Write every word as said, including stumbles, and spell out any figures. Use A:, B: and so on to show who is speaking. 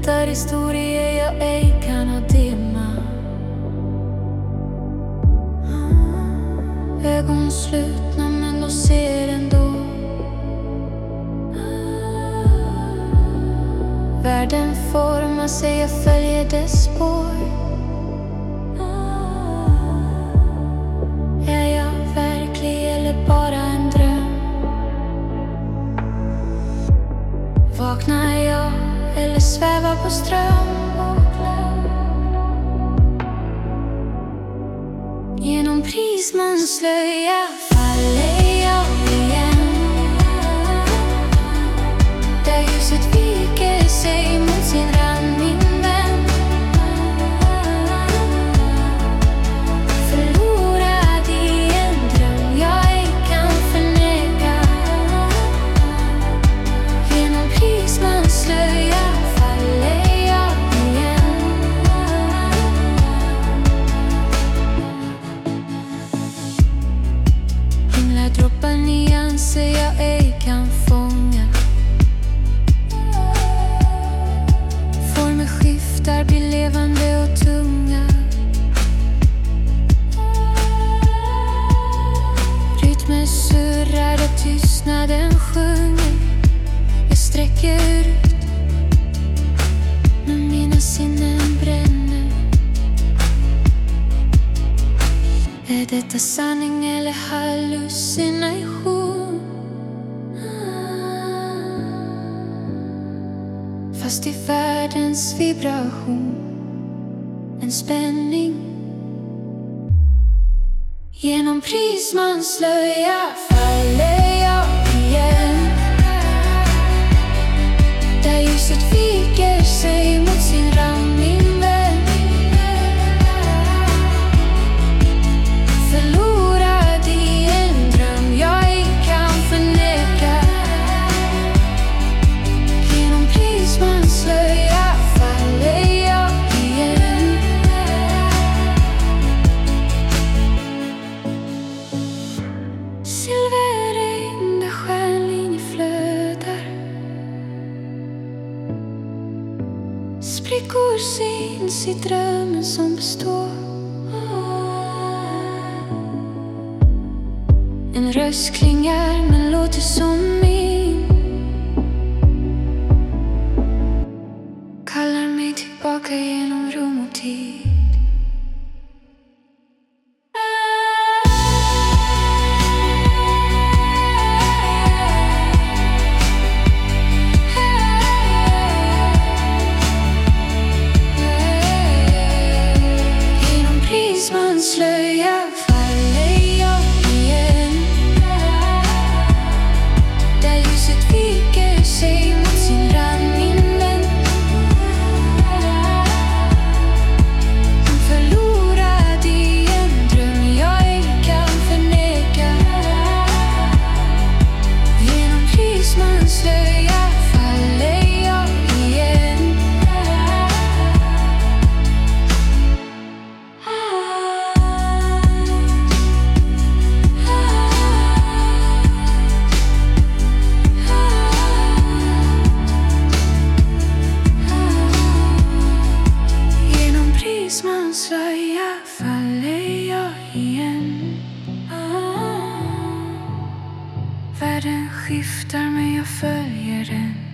A: berättar historier jag ej kan ha dimma. Ögon slutna men de ser ändå. Världen formar sig, jag följer dess spår. Är jag verklig eller bara en dröm? Vaknar jag eller svävar på ström och glöm? Genom prismans slöja faller jag igen, där ljuset viker sig mot sin rand, min vän. Förlorad i en dröm jag ej kan förneka. Genom prismans slöja faller jag igen. Himladroppar nyanser jag ej kan fånga. Former skiftar, blir levande och tunga. Rytmer surrar och tystnaden sjunger. Jag sträcker ut, men mina sinnen bränner. Är detta sanning eller hallucination? Fast i världens vibration, en spänning. Genom prismans slöja faller jag igen, där ljuset viker sig mot sin rand, min vän. Förlorad i en dröm jag ej kan förneka. Genom prismans slöja faller jag igen. Silverregn där stjärnlinjer flödar. Sprickor syns i drömmen som består. En röst klingar men låter som min, kallar mig tillbaka genom rum och tid. Genom prismans slöja faller jag igen, där ljuset viker sig mot sin rand, min vän. Förlorad i en dröm jag ej kan förneka. Genom prismans slöja faller jag igen. Genom prismans slöja faller jag igen. Världen skiftar men jag följer den.